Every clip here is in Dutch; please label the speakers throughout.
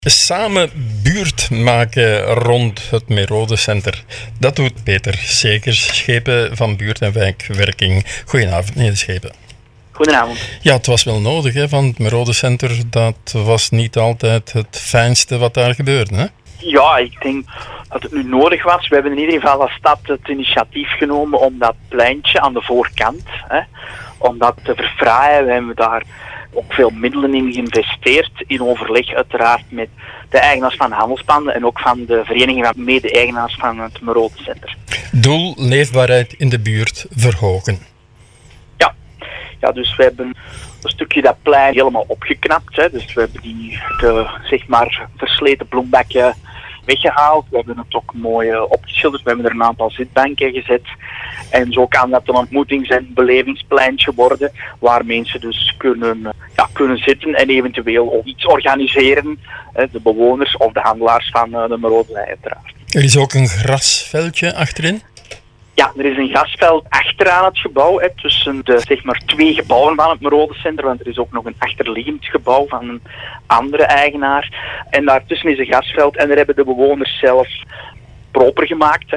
Speaker 1: Samen buurt maken rond het Merode Center. Dat doet Peter Segers, Schepen van Buurt- en Wijkwerking. Goedenavond, meneer Schepen.
Speaker 2: Goedenavond.
Speaker 1: Ja, het was wel nodig hè, van het Merode Center. Dat was niet altijd het fijnste wat daar gebeurde, hè?
Speaker 2: Ja, ik denk dat het nu nodig was. We hebben in ieder geval als stad het initiatief genomen om dat pleintje aan de voorkant, om dat te verfraaien. We hebben daar ook veel middelen in geïnvesteerd, in overleg uiteraard met de eigenaars van de handelspanden en ook van de vereniging van mede-eigenaars van het Merode Center.
Speaker 1: Doel leefbaarheid in de buurt verhogen.
Speaker 2: Ja, dus we hebben een stukje dat plein helemaal opgeknapt. Dus we hebben de versleten bloembakken weggehaald. We hebben het ook mooi opgeschilderd. We hebben er een aantal zitbanken gezet. En zo kan dat een ontmoetings- en belevingspleintje worden, waar mensen dus kunnen zitten en eventueel ook iets organiseren. De bewoners of de handelaars van de Merode uiteraard.
Speaker 1: Er is ook een grasveldje achterin.
Speaker 2: Ja, er is een grasveld achteraan het gebouw, tussen de twee gebouwen van het Merode Center, want er is ook nog een achterliggend gebouw van een andere eigenaar. En daartussen is een grasveld en daar hebben de bewoners zelf proper gemaakt,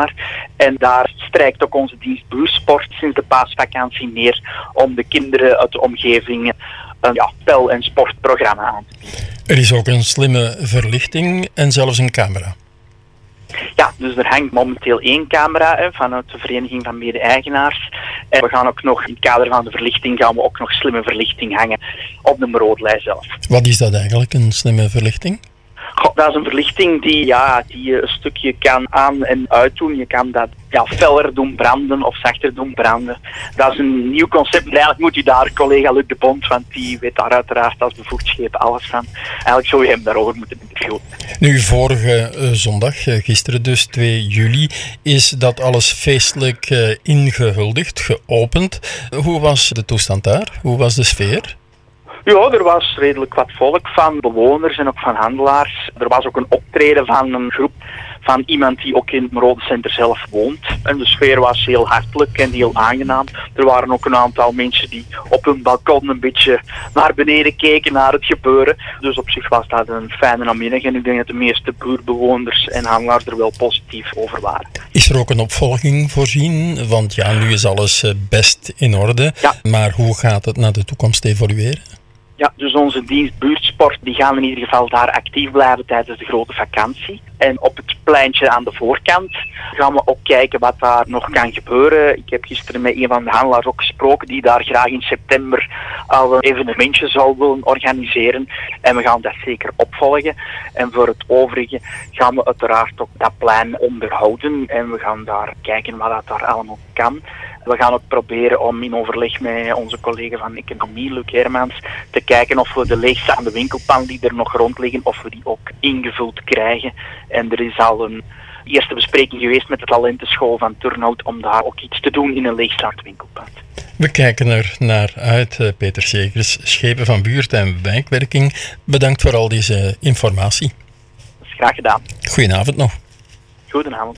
Speaker 2: En daar strijkt ook onze dienst Buurtsport sinds de paasvakantie neer om de kinderen uit de omgeving een spel- en sportprogramma aan te bieden.
Speaker 1: Er is ook een slimme verlichting en zelfs een camera.
Speaker 2: Ja, dus er hangt momenteel 1 camera vanuit de vereniging van mede-eigenaars. En we gaan ook nog, in het kader van de verlichting, gaan we ook nog slimme verlichting hangen op de Merodelij zelf.
Speaker 1: Wat is dat eigenlijk, een slimme verlichting?
Speaker 2: Dat is een verlichting die je een stukje kan aan- en uitdoen. Je kan dat feller doen branden of zachter doen branden. Dat is een nieuw concept. Eigenlijk moet u daar collega Luc de Bond, want die weet daar uiteraard als bevoegd schepen alles van. Eigenlijk zou je hem daarover moeten interviewen.
Speaker 1: Nu, vorige zondag, gisteren dus 2 juli, is dat alles feestelijk ingehuldigd, geopend. Hoe was de toestand daar? Hoe was de sfeer?
Speaker 2: Ja, er was redelijk wat volk van bewoners en ook van handelaars. Er was ook een optreden van een groep van iemand die ook in het Merode Center zelf woont. En de sfeer was heel hartelijk en heel aangenaam. Er waren ook een aantal mensen die op hun balkon een beetje naar beneden keken naar het gebeuren. Dus op zich was dat een fijne namiddag en ik denk dat de meeste buurtbewoners en handelaars er wel positief over waren.
Speaker 1: Is er ook een opvolging voorzien? Want ja, nu is alles best in orde.
Speaker 2: Ja.
Speaker 1: Maar hoe gaat het naar de toekomst evolueren?
Speaker 2: Ja, dus onze dienst Buurtsport die gaan in ieder geval daar actief blijven tijdens de grote vakantie. En op het pleintje aan de voorkant gaan we ook kijken wat daar nog kan gebeuren. Ik heb gisteren met een van de handelaars ook gesproken die daar graag in september al een evenementje zou willen organiseren. En we gaan dat zeker opvolgen. En voor het overige gaan we uiteraard ook dat plein onderhouden. En we gaan daar kijken wat dat daar allemaal kan. We gaan ook proberen om in overleg met onze collega van Economie, Luc Hermans, te kijken of we de leegstaande winkelpanden die er nog rond liggen, of we die ook ingevuld krijgen. En er is al een eerste bespreking geweest met de talentenschool van Turnhout om daar ook iets te doen in een leegstaand winkelpand.
Speaker 1: We kijken er naar uit, Peter Segers, Schepen van Buurt- en Wijkwerking. Bedankt voor al deze informatie.
Speaker 2: Dat is graag gedaan.
Speaker 1: Goedenavond nog.
Speaker 2: Goedenavond.